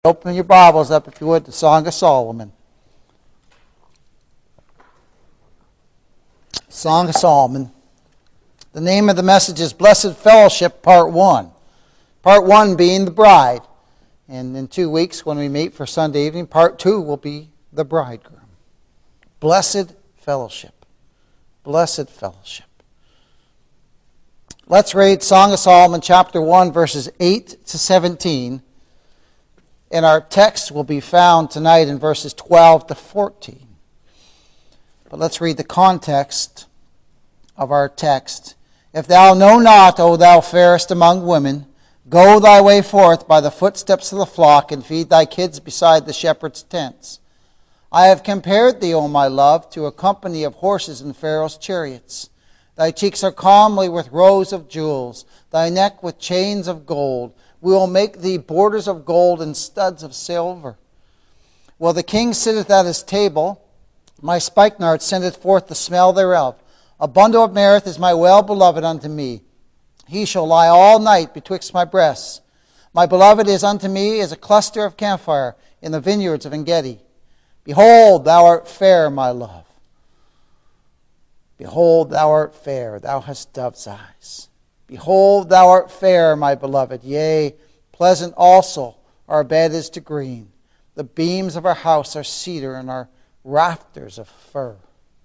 Open your Bibles up, if you would, to Song of Solomon. Song of Solomon. The name of the message is Blessed Fellowship, Part 1. Part 1 being the bride. And in 2 weeks, when we meet for Sunday evening, Part 2 will be the bridegroom. Blessed Fellowship. Blessed Fellowship. Let's read Song of Solomon, chapter 1, verses 8 to 17. And our text will be found tonight in verses 12 to 14. But let's read the context of our text. If thou know not, O thou fairest among women, go thy way forth by the footsteps of the flock, and feed thy kids beside the shepherd's tents. I have compared thee, O my love, to a company of horses in Pharaoh's chariots. Thy cheeks are comely with rows of jewels, thy neck with chains of gold. We will make thee borders of gold and studs of silver. While the king sitteth at his table, my spikenard sendeth forth the smell thereof. A bundle of myrrh is my well-beloved unto me. He shall lie all night betwixt my breasts. My beloved is unto me as a cluster of camphire in the vineyards of Engedi. Behold, thou art fair, my love. Behold, thou art fair, thou hast dove's eyes. Behold, thou art fair, my beloved. Yea, pleasant also our bed is to green. The beams of our house are cedar, and our rafters of fir.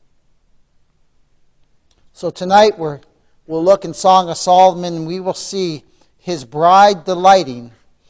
So tonight we'll look in Song of Solomon, and we will see his bride delighting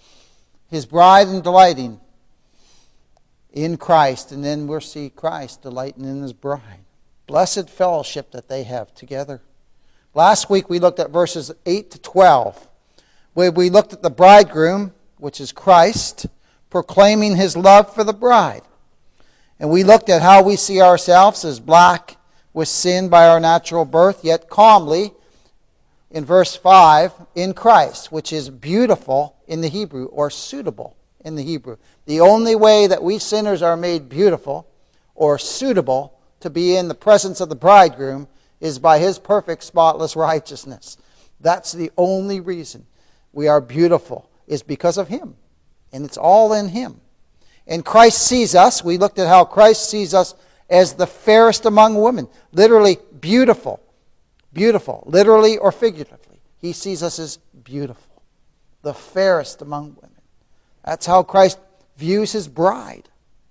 in Christ, and then we'll see Christ delighting in his bride. Blessed fellowship that they have together. Last week we looked at verses 8 to 12, where we looked at the bridegroom, which is Christ, proclaiming his love for the bride. And we looked at how we see ourselves as black with sin by our natural birth, yet calmly, in verse 5, in Christ, which is beautiful in the Hebrew, or suitable in the Hebrew. The only way that we sinners are made beautiful or suitable to be in the presence of the bridegroom is by his perfect, spotless righteousness. That's the only reason we are beautiful, is because of him. And it's all in him. And Christ sees us. We looked at how Christ sees us as the fairest among women. Literally beautiful. Beautiful. Literally or figuratively. He sees us as beautiful. The fairest among women. That's how Christ views his bride.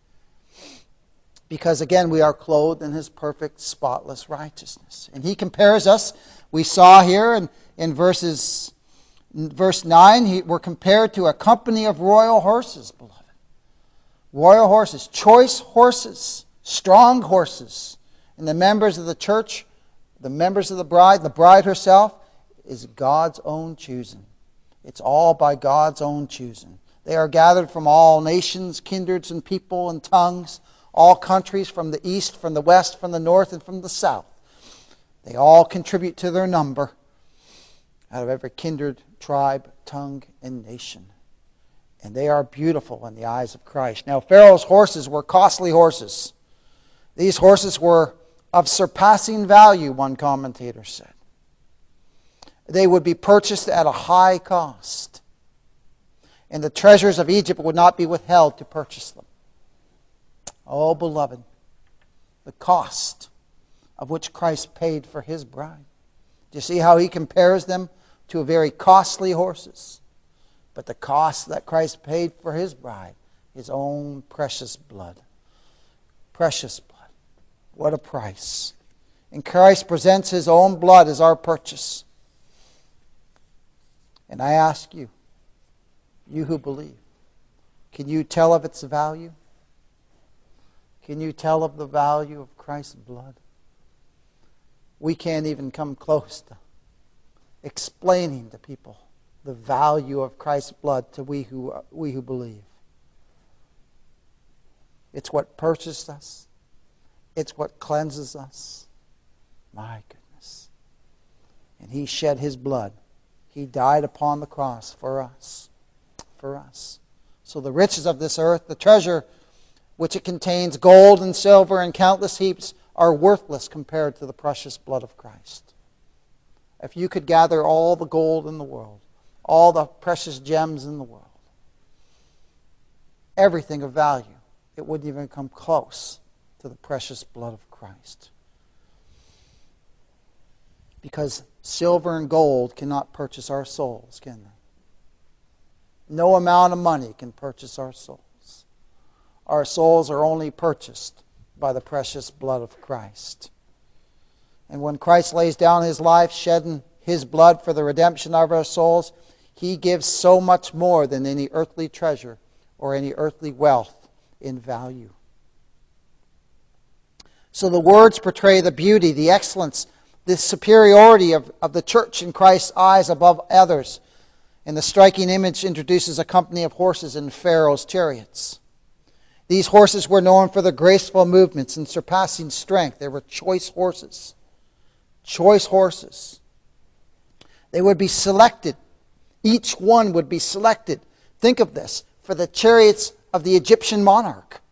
Because again, we are clothed in his perfect, spotless righteousness. And he compares us, we saw here in verse 9, we're compared to a company of royal horses, beloved. Royal horses, choice horses, strong horses. And the members of the church, the members of the bride herself, is God's own choosing. It's all by God's own choosing. They are gathered from all nations, kindreds, and people and tongues, all countries, from the east, from the west, from the north, and from the south. They all contribute to their number out of every kindred, tribe, tongue, and nation. And they are beautiful in the eyes of Christ. Now, Pharaoh's horses were costly horses. These horses were of surpassing value, one commentator said. They would be purchased at a high cost. And the treasures of Egypt would not be withheld to purchase them. Oh, beloved, the cost of which Christ paid for his bride. Do you see how he compares them to very costly horses? But the cost that Christ paid for his bride, his own precious blood. Precious blood. What a price. And Christ presents his own blood as our purchase. And I ask you, you who believe, can you tell of its value? Can you tell of the value of Christ's blood? We can't even come close to explaining to people the value of Christ's blood to we who believe. It's what purchased us. It's what cleanses us. My goodness. And he shed his blood. He died upon the cross for us. For us. So the riches of this earth, the treasure which it contains, gold and silver and countless heaps, are worthless compared to the precious blood of Christ. If you could gather all the gold in the world, all the precious gems in the world, everything of value, it wouldn't even come close to the precious blood of Christ. Because silver and gold cannot purchase our souls, can they? No amount of money can purchase our souls. Our souls are only purchased by the precious blood of Christ. And when Christ lays down His life, shedding His blood for the redemption of our souls, He gives so much more than any earthly treasure or any earthly wealth in value. So the words portray the beauty, the excellence, the superiority of the church in Christ's eyes above others. And the striking image introduces a company of horses in Pharaoh's chariots. These horses were known for their graceful movements and surpassing strength. They were choice horses. Choice horses. They would be selected. Each one would be selected. Think of this. For the chariots of the Egyptian monarch.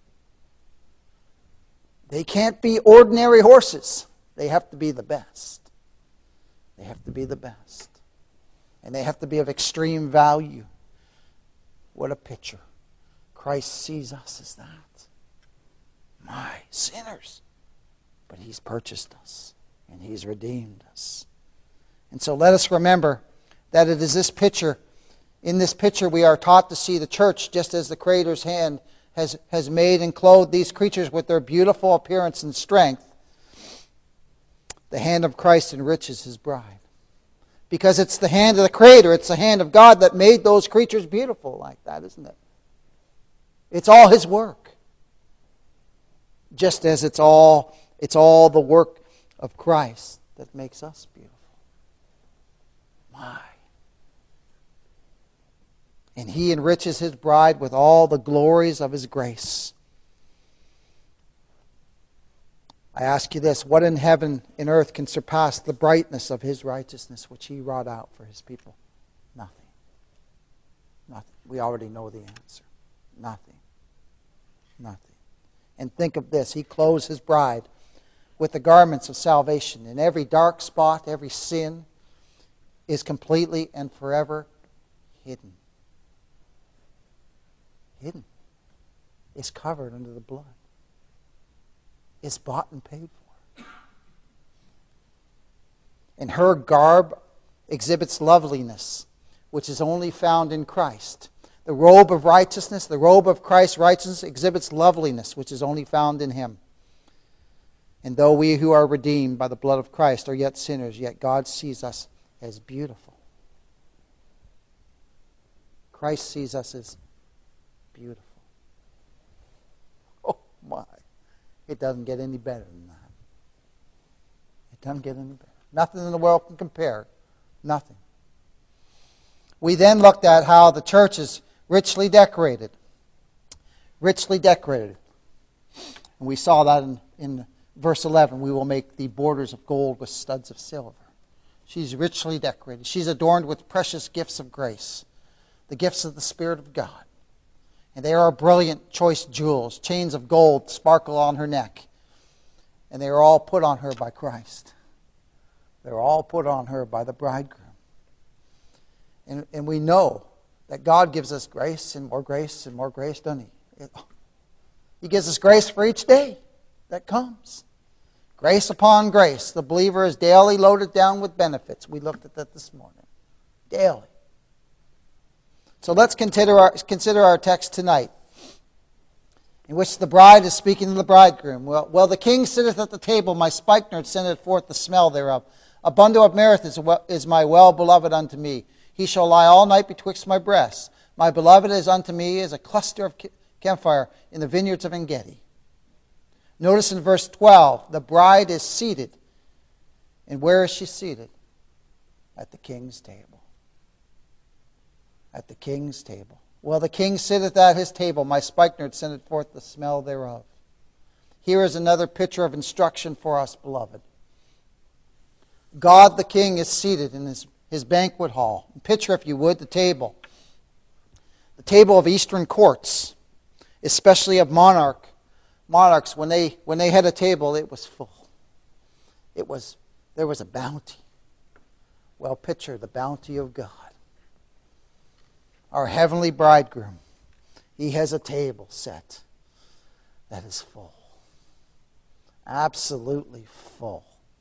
They can't be ordinary horses. They have to be the best. They have to be the best. And they have to be of extreme value. What a picture. Christ sees us as that. My sinners. But He's purchased us. And He's redeemed us. And so let us remember that it is this picture. In this picture we are taught to see the church just as the Creator's hand has made and clothed these creatures with their beautiful appearance and strength. The hand of Christ enriches His bride. Because it's the hand of the Creator, it's the hand of God that made those creatures beautiful like that, isn't it? It's all His work. Just as it's all the work of Christ that makes us beautiful. My. And He enriches His bride with all the glories of His grace. I ask you this, what in heaven and earth can surpass the brightness of His righteousness which He wrought out for His people? Nothing. Nothing. We already know the answer. Nothing. Nothing. And think of this, He clothes His bride with the garments of salvation. And every dark spot, every sin is completely and forever hidden. Hidden. It's covered under the blood. It's bought and paid for. And her garb exhibits loveliness, which is only found in Christ. The robe of righteousness, the robe of Christ's righteousness exhibits loveliness, which is only found in Him. And though we who are redeemed by the blood of Christ are yet sinners, yet God sees us as beautiful. Christ sees us as beautiful. Oh my. It doesn't get any better than that. It doesn't get any better. Nothing in the world can compare. Nothing. We then looked at how the church is richly decorated. Richly decorated. And we saw that in verse 11. We will make the borders of gold with studs of silver. She's richly decorated. She's adorned with precious gifts of grace. The gifts of the Spirit of God. And they are brilliant, choice jewels. Chains of gold sparkle on her neck. And they are all put on her by Christ. They're all put on her by the bridegroom. And we know that God gives us grace and more grace and more grace, doesn't He? He gives us grace for each day that comes. Grace upon grace. The believer is daily loaded down with benefits. We looked at that this morning. Daily. So let's consider our text tonight, in which the bride is speaking to the bridegroom. Well, the king sitteth at the table, my spikenard sendeth forth the smell thereof. A bundle of myrrh is my well-beloved unto me. He shall lie all night betwixt my breasts. My beloved is unto me as a cluster of camphire in the vineyards of En-gedi. Notice in verse 12, the bride is seated. And where is she seated? At the king's table. At the king's table. Well, the king sitteth at his table. My spikenard sendeth forth the smell thereof. Here is another picture of instruction for us, beloved. God the King is seated in his banquet hall. Picture, if you would, the table. The table of Eastern courts, especially of monarchs. When they had a table, it was full. There was a bounty. Well, picture the bounty of God. Our heavenly bridegroom He has a table set that is full. Absolutely full.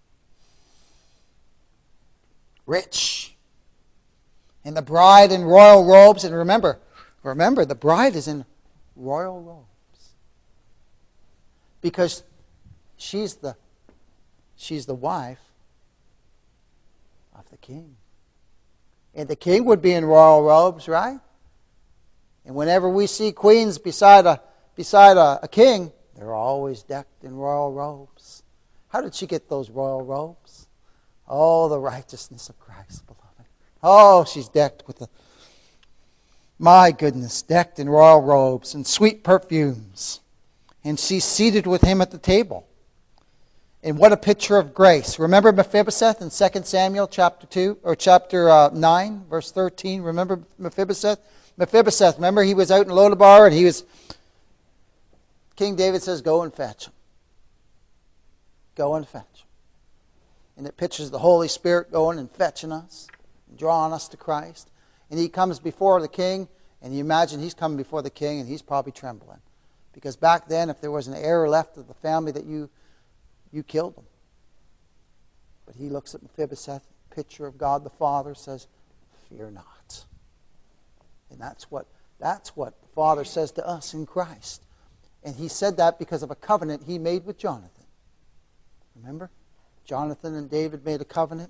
Rich. And the bride in royal robes. And remember, the bride is in royal robes. Because she's the wife of the king. And the king would be in royal robes, right? And whenever we see queens beside a king, they're always decked in royal robes. How did she get those royal robes? Oh, the righteousness of Christ, beloved. Oh, she's decked with my goodness, decked in royal robes and sweet perfumes. And she's seated with him at the table. And what a picture of grace. Remember Mephibosheth in 2 Samuel chapter 9, verse 13? Remember Mephibosheth? Mephibosheth, remember he was out in Lodabar and King David says, go and fetch him. Go and fetch him. And it pictures the Holy Spirit going and fetching us, and drawing us to Christ. And he comes before the king, and you imagine he's coming before the king, and he's probably trembling. Because back then, if there was an heir left of the family that you killed them. But he looks at Mephibosheth, picture of God the Father, says, fear not. And that's what the Father says to us in Christ. And he said that because of a covenant he made with Jonathan. Remember? Jonathan and David made a covenant.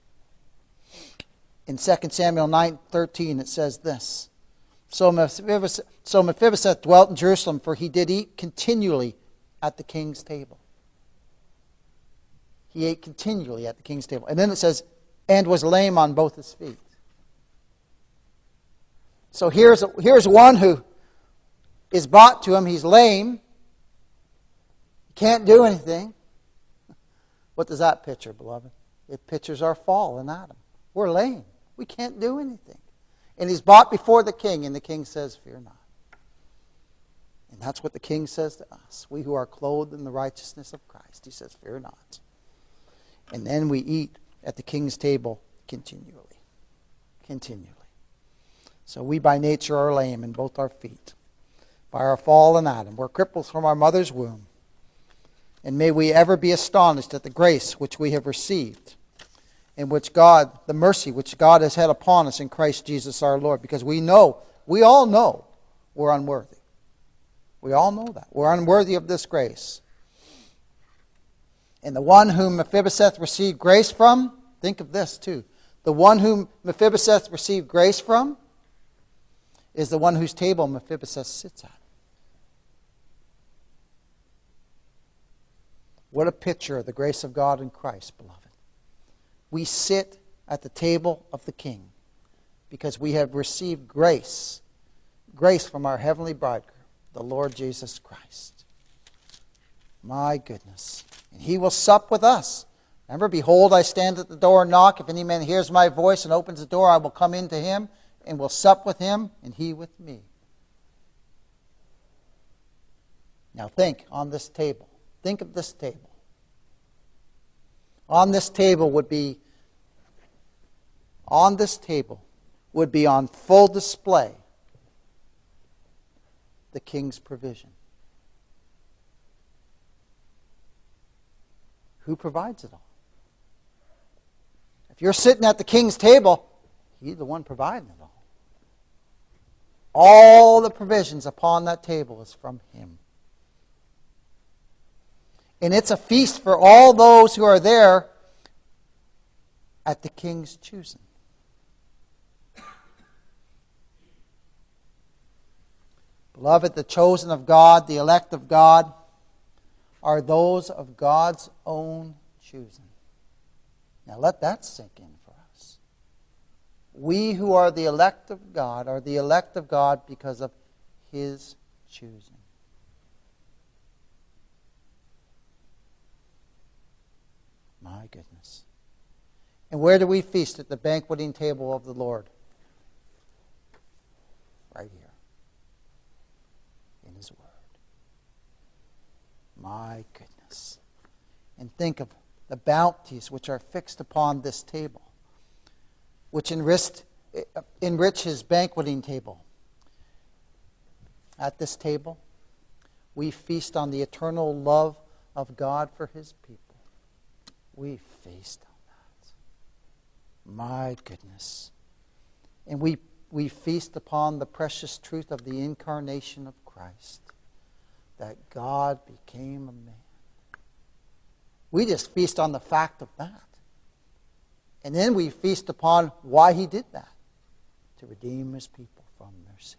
In 2 Samuel 9:13 it says this. So Mephibosheth dwelt in Jerusalem, for he did eat continually at the king's table. He ate continually at the king's table. And then it says, and was lame on both his feet. So here's one who is brought to him. He's lame. He can't do anything. What does that picture, beloved? It pictures our fall in Adam. We're lame. We can't do anything. And he's brought before the king, and the king says, fear not. And that's what the king says to us. We who are clothed in the righteousness of Christ. He says, fear not. And then we eat at the king's table continually. Continually. So we by nature are lame in both our feet. By our fall in Adam. We're cripples from our mother's womb. And may we ever be astonished at the grace which we have received, and the mercy which God has had upon us in Christ Jesus our Lord. Because we all know we're unworthy. We all know that. We're unworthy of this grace. And the one whom Mephibosheth received grace from, think of this too. The one whom Mephibosheth received grace from is the one whose table Mephibosheth sits at. What a picture of the grace of God in Christ, beloved. We sit at the table of the King because we have received grace. Grace from our heavenly bridegroom, the Lord Jesus Christ. My goodness. And he will sup with us. Remember, behold, I stand at the door and knock. If any man hears my voice and opens the door, I will come into him and will sup with him and he with me. Now think on this table. Think of this table. On this table would be on full display the King's provision. Who provides it all? If you're sitting at the King's table, he's the one providing it all. All the provisions upon that table is from him. And it's a feast for all those who are there at the King's choosing. Beloved, the chosen of God, the elect of God, are those of God's own choosing. Now let that sink in for us. We who are the elect of God are the elect of God because of his choosing. My goodness. And where do we feast? At the banqueting table of the Lord. Right here. In his word. My goodness. And think of the bounties which are fixed upon this table, which enrich his banqueting table. at this table, we feast on the eternal love of God for His people. We feast on that. My goodness. And we feast upon the precious truth of the incarnation of Christ, that God became a man. We just feast on the fact of that. And then we feast upon why He did that, to redeem His people from their sins.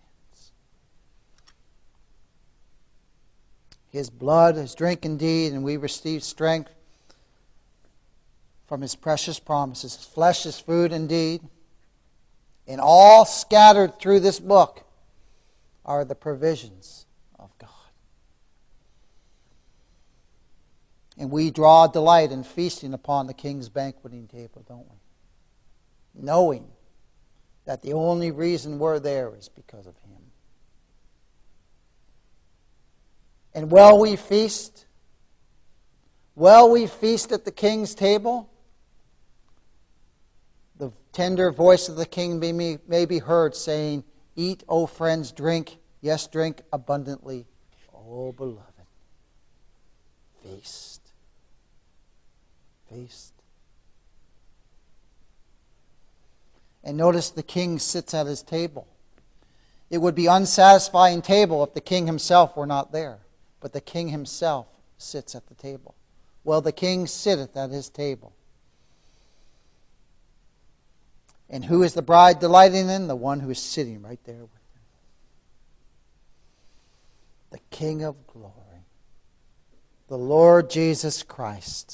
His blood is drink indeed, and we receive strength from His precious promises. His flesh is food indeed. And all scattered through this book are the provisions of God. And we draw delight in feasting upon the King's banqueting table, don't we? Knowing that the only reason we're there is because of Him. And while we feast at the King's table, the tender voice of the King may be heard saying, "Eat, O friends, drink, yes, drink abundantly, O beloved." Feast. Feast. And notice the King sits at His table. It would be an unsatisfying table if the King Himself were not there. But the King Himself sits at the table. Well, the King sitteth at His table. And who is the bride delighting in? The one who is sitting right there with Him. The King of glory. The Lord Jesus Christ.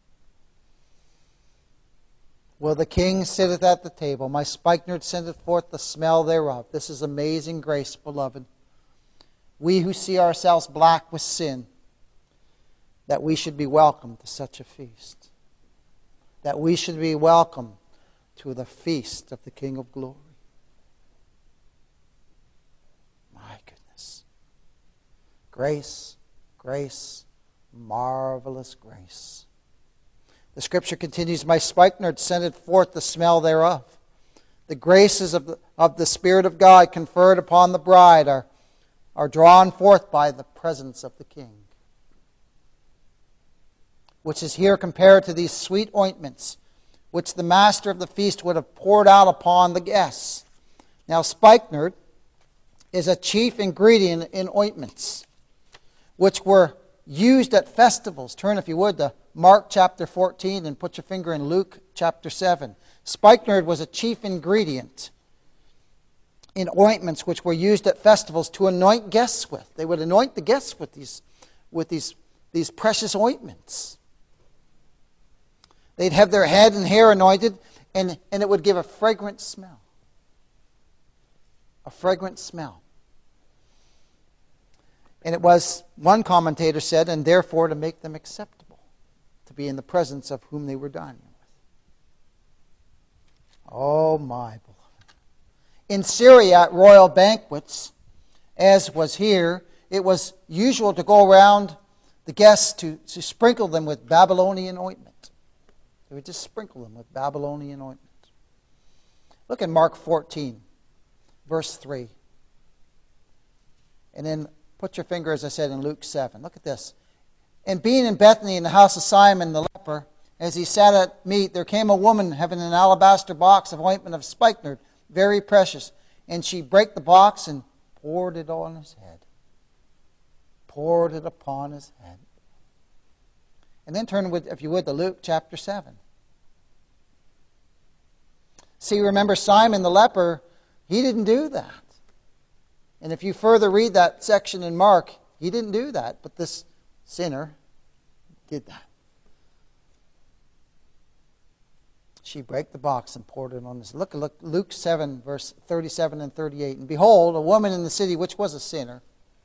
Well, the King sitteth at the table. My spikenard sendeth forth the smell thereof. This is amazing grace, beloved. We who see ourselves black with sin, that we should be welcome to such a feast. That we should be welcome to the feast of the King of glory. My goodness. Grace, grace, marvelous grace. The Scripture continues, my spikenard sendeth forth the smell thereof. The graces of the Spirit of God conferred upon the bride are drawn forth by the presence of the King, which is here compared to these sweet ointments which the master of the feast would have poured out upon the guests. Now, spikenard is a chief ingredient in ointments, which were used at festivals. Turn, if you would, to Mark chapter 14 and put your finger in Luke chapter 7. Spikenard was a chief ingredient in ointments which were used at festivals to anoint guests with. They would anoint the guests with these precious ointments. They'd have their head and hair anointed, and it would give a fragrant smell. A fragrant smell. And it was, one commentator said, and therefore to make them acceptable, to be in the presence of whom they were dining with. Oh my beloved. In Syria, at royal banquets, as was here, it was usual to go around the guests to sprinkle them with Babylonian ointment. They would just sprinkle them with Babylonian ointment. Look at Mark 14, verse 3. And then put your finger, as I said, in Luke 7. Look at this. And being in Bethany in the house of Simon the leper, as he sat at meat, there came a woman having an alabaster box of ointment of spikenard, very precious. And she brake the box and poured it on his head. Poured it upon his head. And then turn, if you would, to Luke chapter 7. See, remember Simon the leper, he didn't do that. And if you further read that section in Mark, he didn't do that. But this sinner did that. She brake the box and poured it on his. Look, Luke 7, verse 37 and 38. And behold, a woman in the city which was a sinner.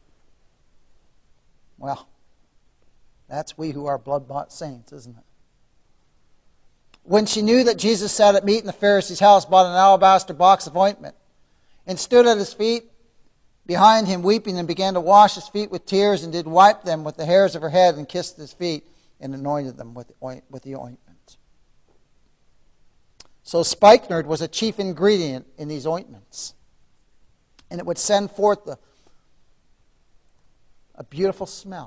Well, that's we who are blood-bought saints, isn't it? When she knew that Jesus sat at meat in the Pharisee's house, bought an alabaster box of ointment, and stood at his feet behind him weeping, and began to wash his feet with tears, and did wipe them with the hairs of her head, and kissed his feet, and anointed them with the ointment. So spikenard was a chief ingredient in these ointments. And it would send forth a beautiful smell.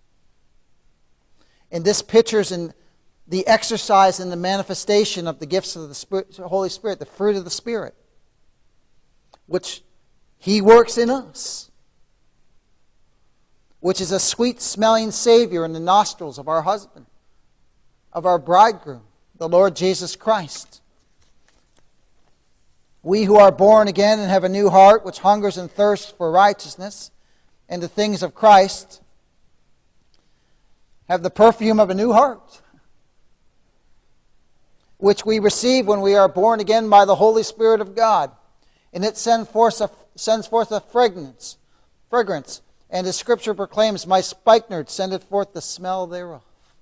And this pictures in the exercise and the manifestation of the gifts of the Holy Spirit, the fruit of the Spirit, which He works in us, which is a sweet-smelling Savior in the nostrils of our husband, of our bridegroom, the Lord Jesus Christ. We who are born again and have a new heart, which hungers and thirsts for righteousness and the things of Christ, have the perfume of a new heart, which we receive when we are born again by the Holy Spirit of God. And it sends forth a fragrance. And as Scripture proclaims, my spikenard sendeth forth the smell thereof.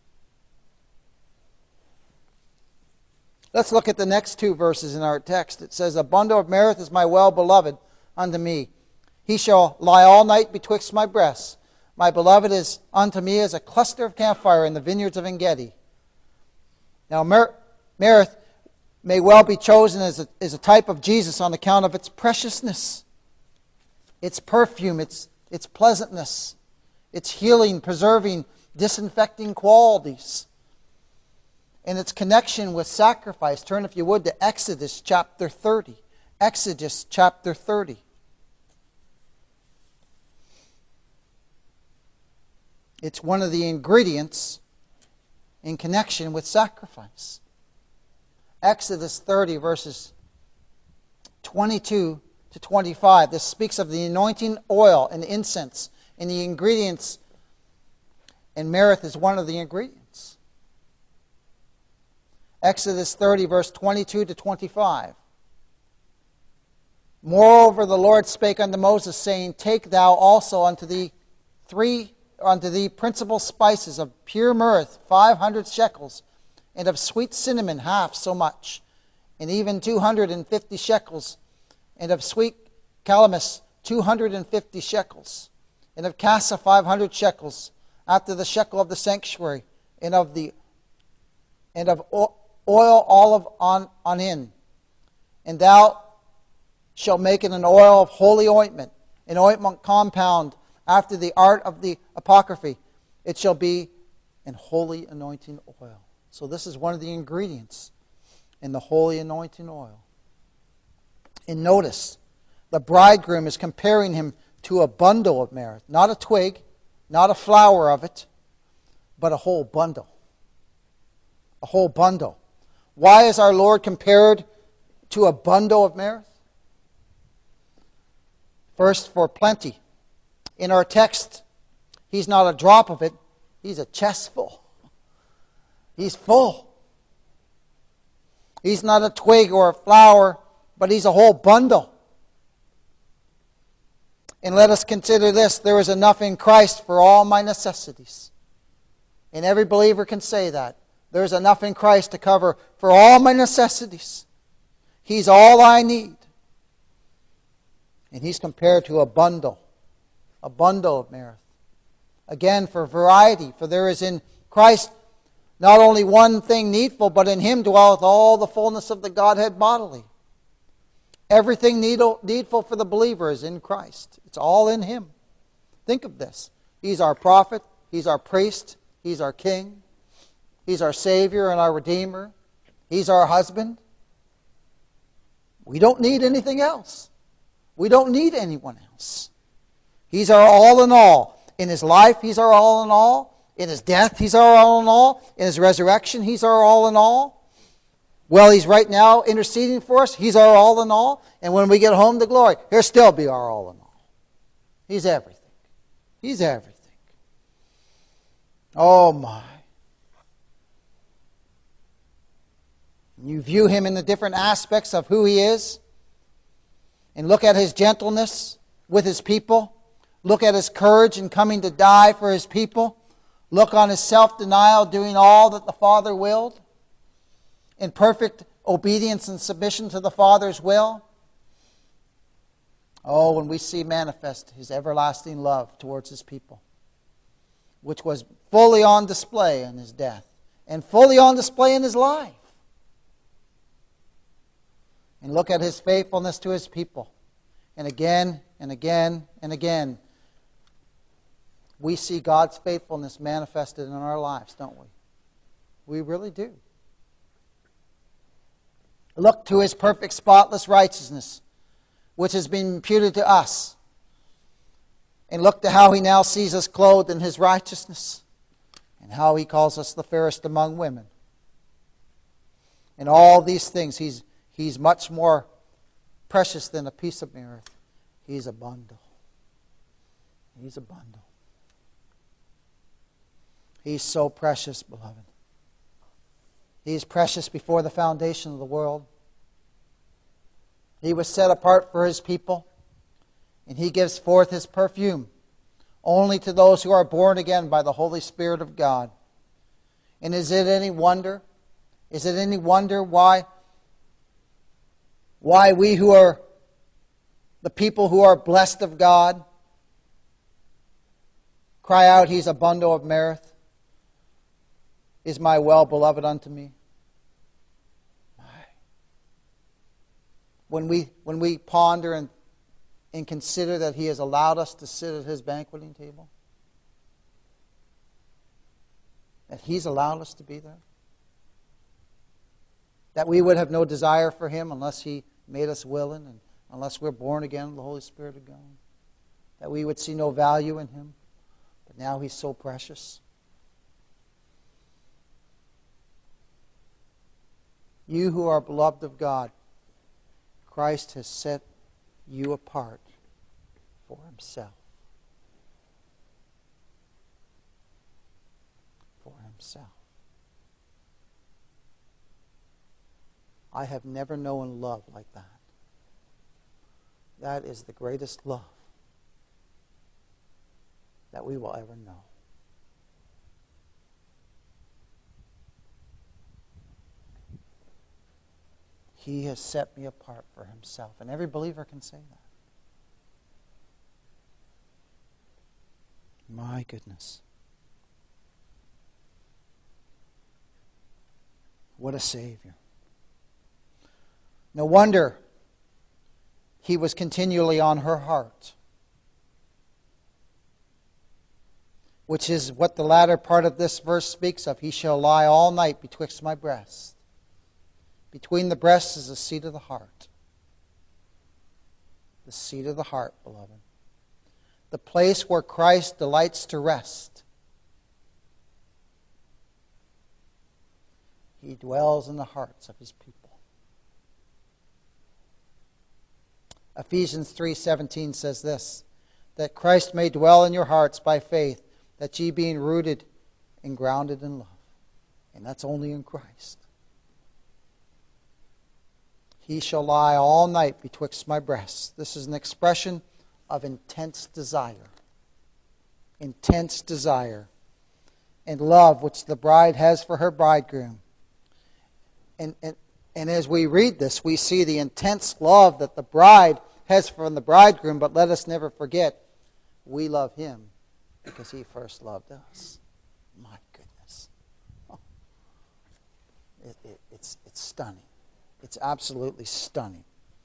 Let's look at the next two verses in our text. It says, a bundle of Meredith is my well-beloved unto me. He shall lie all night betwixt my breasts. My beloved is unto me as a cluster of camphire in the vineyards of En-gedi. Now, Meredith may well be chosen as a type of Jesus on account of its preciousness, its perfume, its pleasantness, its healing, preserving, disinfecting qualities, and its connection with sacrifice. Turn, if you would, to Exodus chapter 30. Exodus chapter 30. It's one of the ingredients in connection with sacrifice. Exodus 30, verses 22 to 25. This speaks of the anointing oil and incense and the ingredients, and Meredith is one of the ingredients. Exodus 30, verse 22 to 25. Moreover, the Lord spake unto Moses, saying, take thou also unto thee principal spices of pure myrrh, 500 shekels, and of sweet cinnamon half so much, and even 250 shekels, and of sweet calamus 250 shekels, and of cassia 500 shekels, after the shekel of the sanctuary, and of oil olive on in. And thou shalt make it an oil of holy ointment, an ointment compound after the art of the apocryphy. It shall be an holy anointing oil. So this is one of the ingredients in the holy anointing oil. And notice, the bridegroom is comparing him to a bundle of Meredith. Not a twig, not a flower of it, but a whole bundle. A whole bundle. Why is our Lord compared to a bundle of Meredith? First, for plenty. In our text, He's not a drop of it, He's a chest full. He's full. He's not a twig or a flower, but He's a whole bundle. And let us consider this, there is enough in Christ for all my necessities. And every believer can say that. There's enough in Christ to cover for all my necessities. He's all I need. And He's compared to a bundle of Meredith. Again, for variety, for there is in Christ not only one thing needful, but in Him dwelleth all the fullness of the Godhead bodily. Everything needful for the believer is in Christ. It's all in Him. Think of this. He's our prophet. He's our priest. He's our king. He's our Savior and our Redeemer. He's our husband. We don't need anything else. We don't need anyone else. He's our all in all. In His life, He's our all in all. In His death, He's our all in all. In His resurrection, He's our all in all. Well, He's right now interceding for us. He's our all in all. And when we get home to glory, He'll still be our all in all. He's everything. He's everything. Oh my. You view Him in the different aspects of who He is, and look at His gentleness with His people. Look at His courage in coming to die for His people. Look on His self-denial, doing all that the Father willed, in perfect obedience and submission to the Father's will. Oh, when we see manifest His everlasting love towards His people, which was fully on display in His death, and fully on display in His life. And look at His faithfulness to His people. And again, and again, and again. we see God's faithfulness manifested in our lives, don't we? We really do. Look to His perfect, spotless righteousness, which has been imputed to us. And look to how He now sees us clothed in His righteousness, and how He calls us the fairest among women. In all these things, He's much more precious than a piece of mirror. He's a bundle. He's a bundle. He's so precious, beloved. He's precious before the foundation of the world. He was set apart for His people, and He gives forth His perfume only to those who are born again by the Holy Spirit of God. And is it any wonder? Is it any wonder why we who are the people who are blessed of God cry out, He's a bundle of myrrh, is my well-beloved unto me? When we ponder and consider that He has allowed us to sit at His banqueting table, that He's allowed us to be there, that we would have no desire for Him unless He made us willing and unless we're born again of the Holy Spirit of God, that we would see no value in Him, but now He's so precious. You who are beloved of God, Christ has set you apart for Himself. For Himself. I have never known love like that. That is the greatest love that we will ever know. He has set me apart for Himself. And every believer can say that. My goodness. What a Savior. No wonder He was continually on her heart, which is what the latter part of this verse speaks of. He shall lie all night betwixt my breasts. Between the breasts is the seat of the heart. The seat of the heart, beloved. The place where Christ delights to rest. He dwells in the hearts of His people. Ephesians 3:17 says this, that Christ may dwell in your hearts by faith, that ye being rooted and grounded in love. And that's only in Christ. He shall lie all night betwixt my breasts. This is an expression of intense desire. Intense desire. And love which the bride has for her bridegroom. And as we read this, we see the intense love that the bride has for the bridegroom, but let us never forget, we love Him because He first loved us. My goodness. Oh. It's stunning. It's absolutely stunning.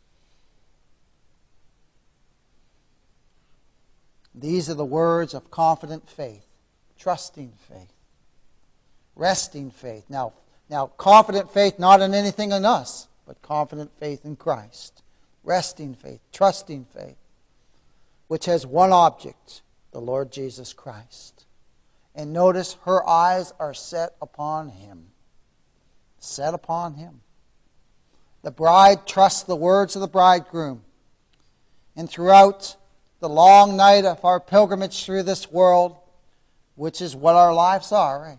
These are the words of confident faith, trusting faith, resting faith. Now, confident faith not in anything in us, but confident faith in Christ. Resting faith, trusting faith, which has one object, the Lord Jesus Christ. And notice her eyes are set upon Him. Set upon Him. The bride trusts the words of the bridegroom. And throughout the long night of our pilgrimage through this world, which is what our lives are, right?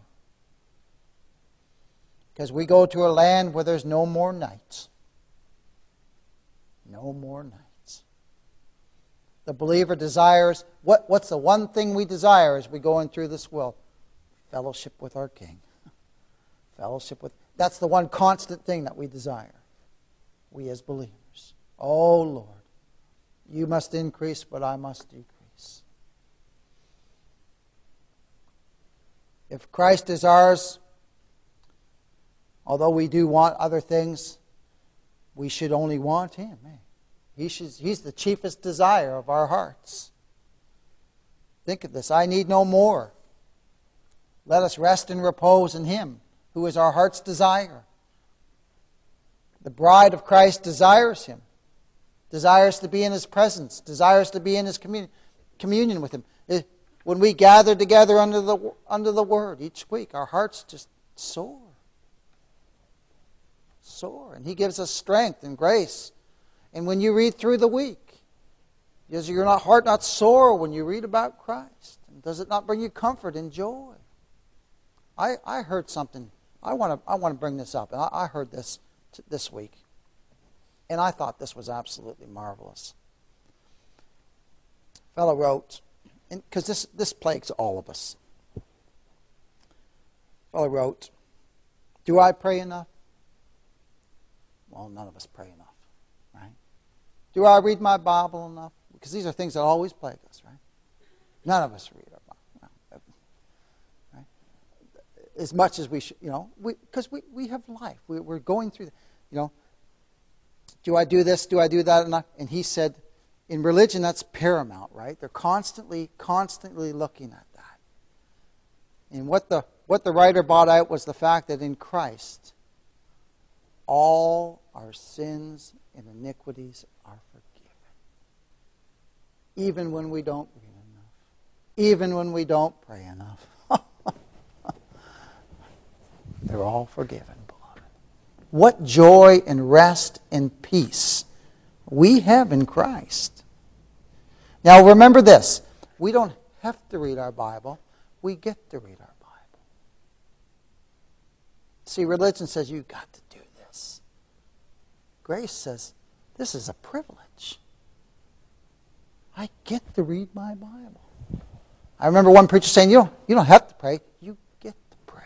Because we go to a land where there's no more nights. No more nights. The believer desires, what's the one thing we desire as we go in through this world? Fellowship with our King. That's the one constant thing that we desire. We as believers. Oh Lord, You must increase, but I must decrease. If Christ is ours, although we do want other things, we should only want Him. He's the chiefest desire of our hearts. Think of this. I need no more. Let us rest and repose in Him, who is our heart's desire. The bride of Christ desires Him, desires to be in His presence, desires to be in His communion with Him. When we gather together under the Word each week, our hearts just soar. Soar. And He gives us strength and grace. And when you read through the week, does your heart not soar when you read about Christ? And does it not bring you comfort and joy? I heard something. I want to bring this up. And I heard this week. And I thought this was absolutely marvelous. A fellow wrote, because this plagues all of us. A fellow wrote, do I pray enough? Well, none of us pray enough, right? Do I read my Bible enough? Because these are things that always plague us, right? None of us read our Bible. Right? As much as we should, because we have life. We're going through, do I do this? Do I do that enough? And he said, in religion, that's paramount, right? They're constantly looking at that. And what the writer brought out was the fact that in Christ, all our sins and iniquities are forgiven. Even when we don't read enough. Even when we don't pray enough. They're all forgiven, beloved. What joy and rest and peace we have in Christ. Now remember this. We don't have to read our Bible. We get to read our Bible. See, religion says you've got to do this. Grace says this is a privilege. I get to read my Bible. I remember one preacher saying, you don't have to pray. You get to pray.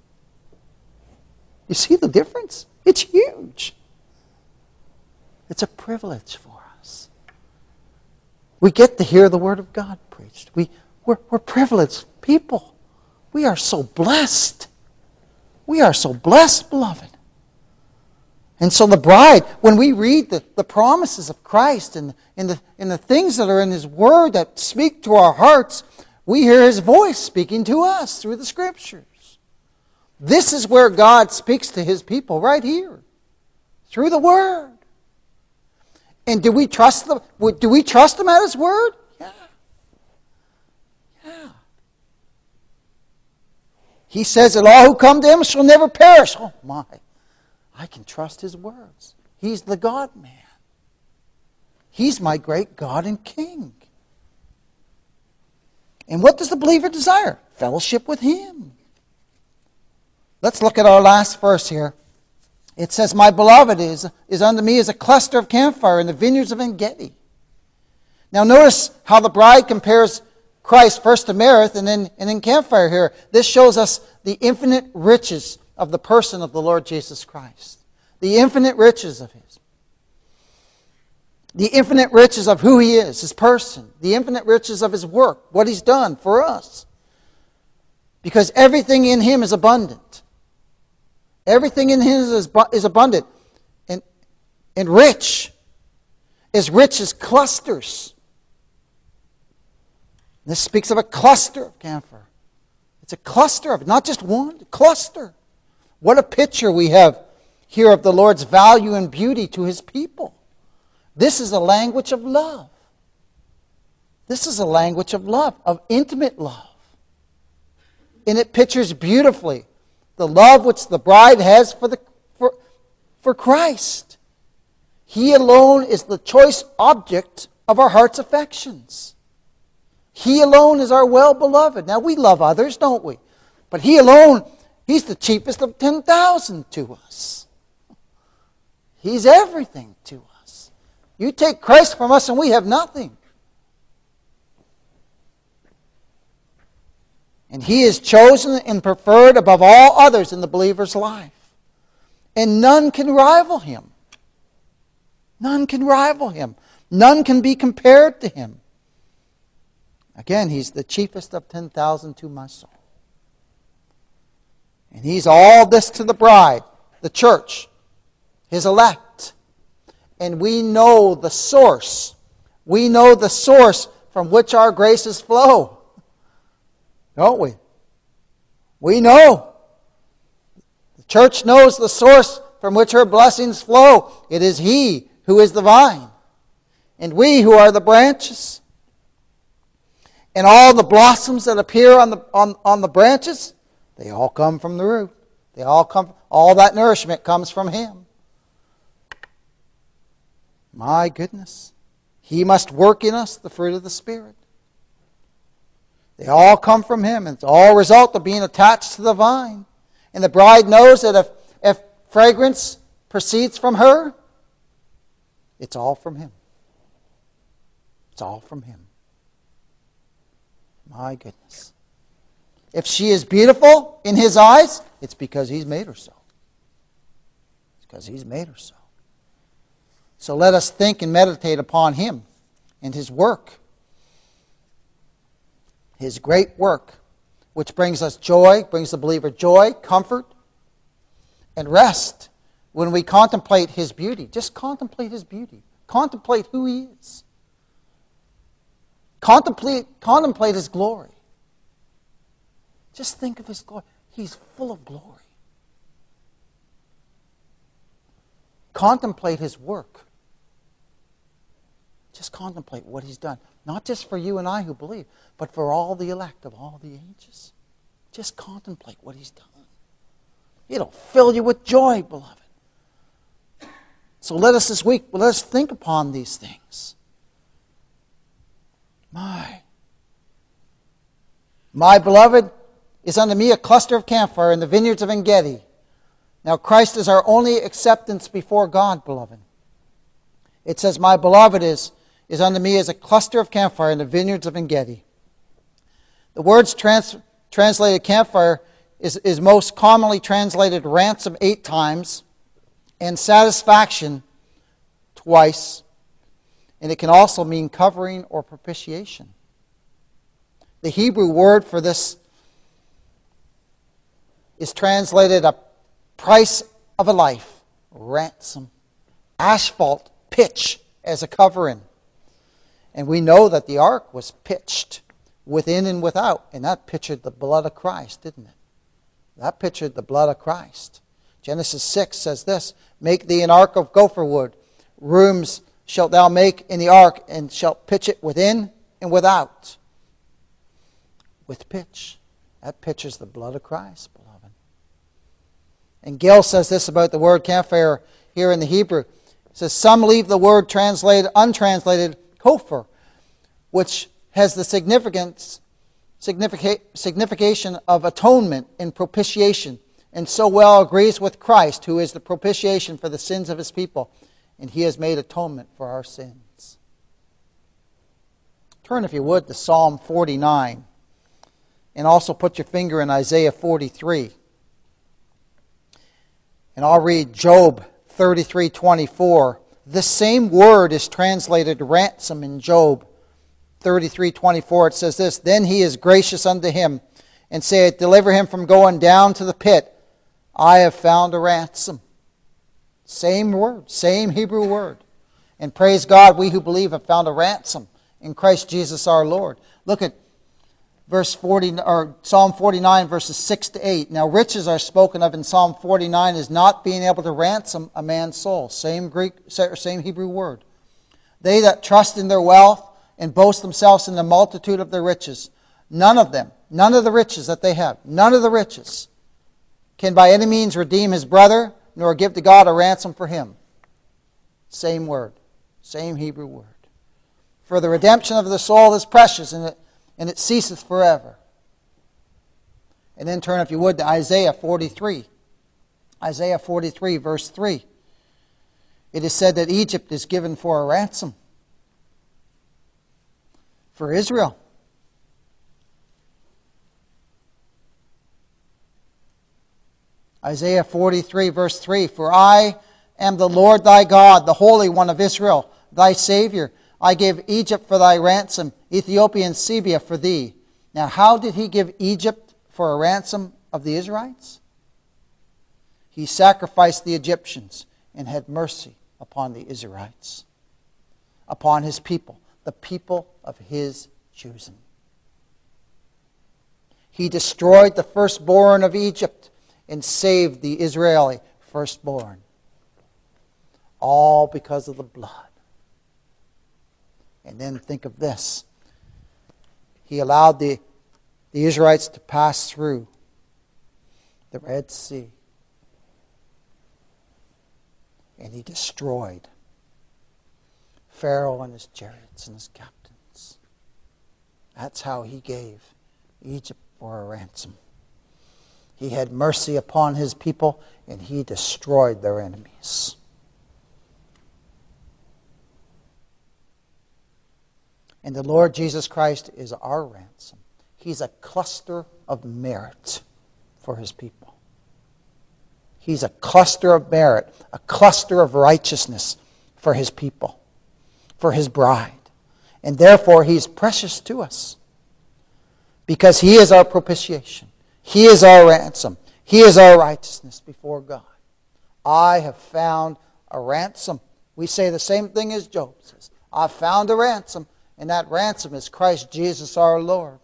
You see the difference? It's huge. It's a privilege for us. We get to hear the Word of God preached. We're privileged people. We are so blessed. We are so blessed, beloved. And so the bride, when we read the promises of Christ and the things that are in His Word that speak to our hearts, we hear His voice speaking to us through the Scriptures. This is where God speaks to His people, right here, through the Word. And do we trust Him at His Word? Yeah. Yeah. He says that all who come to Him shall never perish. Oh my. I can trust His words. He's the God-man. He's my great God and King. And what does the believer desire? Fellowship with Him. Let's look at our last verse here. It says, my beloved is unto me as a cluster of camphire in the vineyards of En-gedi. Now notice how the bride compares Christ first to Merith and then camphire here. This shows us the infinite riches of the person of the Lord Jesus Christ. The infinite riches of His. The infinite riches of who He is, His person. The infinite riches of His work, what He's done for us. Because everything in Him is abundant. Everything in Him is abundant and rich. As rich as clusters. This speaks of a cluster of camphor. It's a cluster of, not just one, a cluster. What a picture we have here of the Lord's value and beauty to His people. This is a language of love. This is a language of love, of intimate love. And it pictures beautifully the love which the bride has for Christ. He alone is the choice object of our heart's affections. He alone is our well-beloved. Now we love others, don't we? But He alone, He's the cheapest of 10,000 to us. He's everything to us. You take Christ from us and we have nothing. And He is chosen and preferred above all others in the believer's life. And none can rival Him. None can rival Him. None can be compared to Him. Again, He's the chiefest of 10,000 to my soul. And He's all this to the bride, the church, His elect. And we know the source. We know the source from which our graces flow. Don't we? We know. The church knows the source from which her blessings flow. It is He who is the vine, and we who are the branches. And all the blossoms that appear on the branches, they all come from the root. All that nourishment comes from Him. My goodness. He must work in us the fruit of the Spirit. They all come from Him, and it's all a result of being attached to the vine. And the bride knows that if fragrance proceeds from her, it's all from Him. It's all from Him. My goodness. If she is beautiful in His eyes, it's because He's made her so. It's because He's made her so. So let us think and meditate upon Him and His work. His great work, which brings us joy, brings the believer joy, comfort, and rest when we contemplate His beauty. Just contemplate His beauty. Contemplate who He is. Contemplate His glory. Just think of His glory. He's full of glory. Contemplate His work. Just contemplate what He's done. Not just for you and I who believe, but for all the elect of all the ages. Just contemplate what He's done. It'll fill you with joy, beloved. So let us this week, let us think upon these things. My beloved is unto me a cluster of camphire in the vineyards of En-gedi. Now Christ is our only acceptance before God, beloved. It says, my beloved is unto me as a cluster of camphire in the vineyards of En-gedi. The words translated camphire is most commonly translated ransom 8 times and satisfaction twice. And it can also mean covering or propitiation. The Hebrew word for this is translated a price of a life, ransom, asphalt, pitch as a covering. And we know that the ark was pitched within and without, and that pictured the blood of Christ, didn't it? That pictured the blood of Christ. Genesis 6 says this, make thee an ark of gopher wood, rooms shalt thou make in the ark, and shalt pitch it within and without. With pitch. That pictures the blood of Christ, beloved. And Gill says this about the word camphire here in the Hebrew. It says, some leave the word untranslated, kopher, which has the signification of atonement and propitiation, and so well agrees with Christ, who is the propitiation for the sins of His people, and He has made atonement for our sins. Turn, if you would, to Psalm 49, and also put your finger in Isaiah 43. And I'll read Job 33:24. This same word is translated ransom in Job 33:24. It says this, then He is gracious unto him, and saith, deliver him from going down to the pit. I have found a ransom. Same word, same Hebrew word. And praise God, we who believe have found a ransom in Christ Jesus our Lord. Look at Psalm 49, verses 6 to 8. Now riches are spoken of in Psalm 49 as not being able to ransom a man's soul. Same Hebrew word. They that trust in their wealth and boast themselves in the multitude of their riches, none of the riches that they have, none of the riches can by any means redeem his brother, nor give to God a ransom for him. Same word, same Hebrew word. For the redemption of the soul is precious, and it ceaseth forever. And then turn, if you would, to Isaiah 43. Isaiah 43, verse 3. It is said that Egypt is given for a ransom for Israel. Isaiah 43, verse 3. For I am the Lord thy God, the Holy One of Israel, thy Savior. I gave Egypt for thy ransom, Ethiopia and Seba for thee. Now how did He give Egypt for a ransom of the Israelites? He sacrificed the Egyptians and had mercy upon the Israelites, upon His people, the people of His choosing. He destroyed the firstborn of Egypt and saved the Israeli firstborn. All because of the blood. And then think of this. He allowed the Israelites to pass through the Red Sea. And he destroyed Pharaoh and his chariots and his captains. That's how he gave Egypt for a ransom. He had mercy upon his people, and he destroyed their enemies. And the Lord Jesus Christ is our ransom. He's a cluster of merit for his people. He's a cluster of merit, a cluster of righteousness for his people, for his bride. And therefore, he's precious to us. Because he is our propitiation. He is our ransom. He is our righteousness before God. I have found a ransom. We say the same thing as Job says. I found a ransom, and that ransom is Christ Jesus our Lord.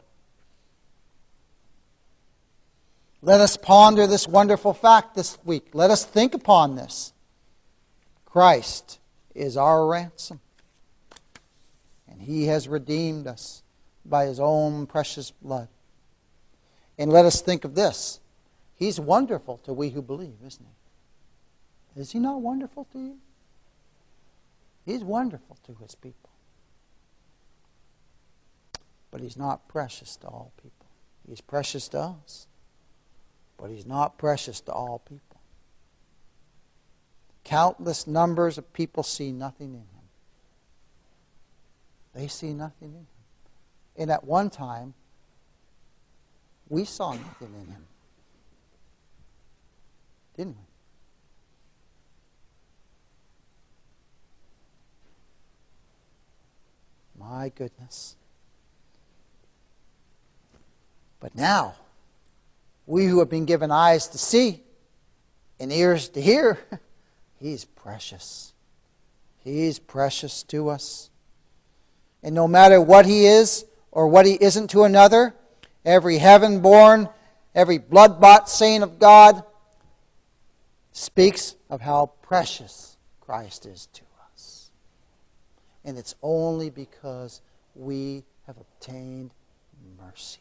Let us ponder this wonderful fact this week. Let us think upon this. Christ is our ransom. And he has redeemed us by his own precious blood. And let us think of this. He's wonderful to we who believe, isn't he? Is he not wonderful to you? He's wonderful to his people. But he's not precious to all people. He's precious to us. But he's not precious to all people. Countless numbers of people see nothing in him. They see nothing in him. And at one time, we saw nothing in him. Didn't we? My goodness. But now, we who have been given eyes to see and ears to hear, he's precious. He's precious to us. And no matter what he is or what he isn't to another, every heaven-born, every blood-bought saint of God speaks of how precious Christ is to us. And it's only because we have obtained mercy.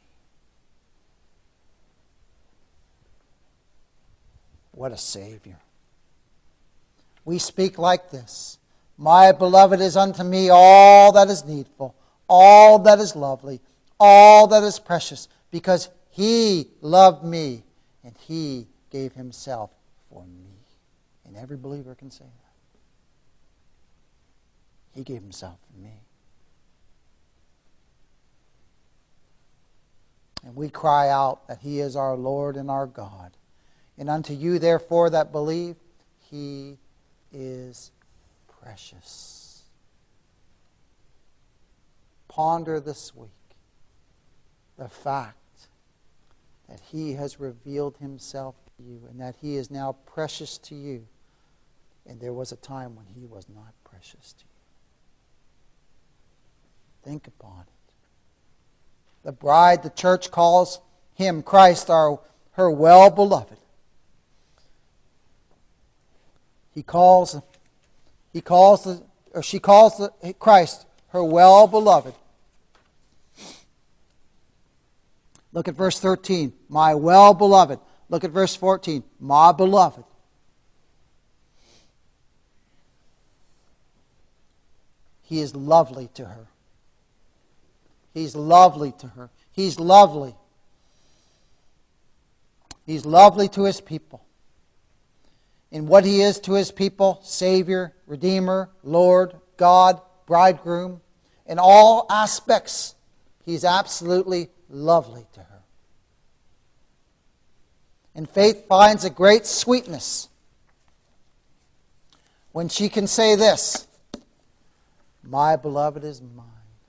What a Savior. We speak like this. My beloved is unto me all that is needful, all that is lovely, all that is precious, because he loved me and he gave himself for me. And every believer can say that. He gave himself for me. And we cry out that he is our Lord and our God. And unto you, therefore, that believe, he is precious. Ponder this week the fact that he has revealed himself to you and that he is now precious to you. And there was a time when he was not precious to you. Think upon it. The bride, the church, calls him, Christ, her well-beloved. She calls Christ her well-beloved. Look at verse 13, my well-beloved. Look at verse 14, my beloved. He is lovely to her. He's lovely to her. He's lovely. He's lovely to his people. In what he is to his people, Savior, Redeemer, Lord, God, Bridegroom, in all aspects, he's absolutely lovely to her. And faith finds a great sweetness when she can say this, my beloved is mine.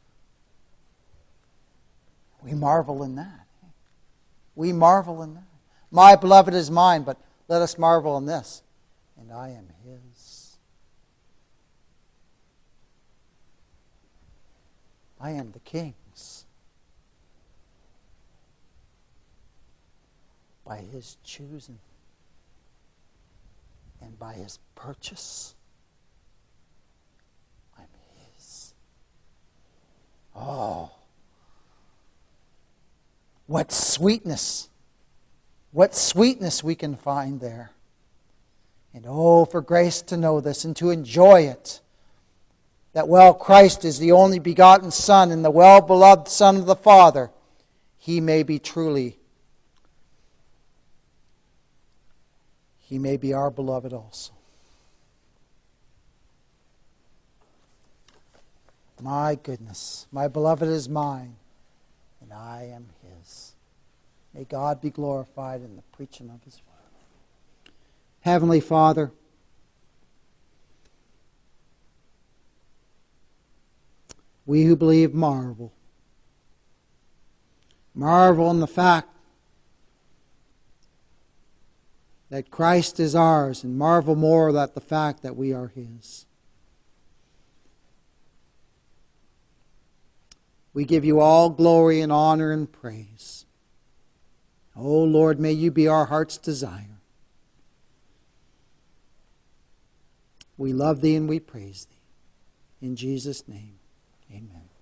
We marvel in that. We marvel in that. My beloved is mine, but let us marvel in this. And I am his. I am the king's. by His choosing and by His purchase. I'm His. Oh, what sweetness! What sweetness we can find there. And oh, for grace to know this and to enjoy it. That while Christ is the only begotten Son and the well-beloved Son of the Father, He may be our beloved also. My goodness, my beloved is mine, and I am His. May God be glorified in the preaching of His word. Heavenly Father, we who believe marvel. Marvel in the fact that Christ is ours, and marvel more at the fact that we are His. We give You all glory and honor and praise. Oh Lord, may You be our heart's desire. We love Thee and we praise Thee. In Jesus' name, amen.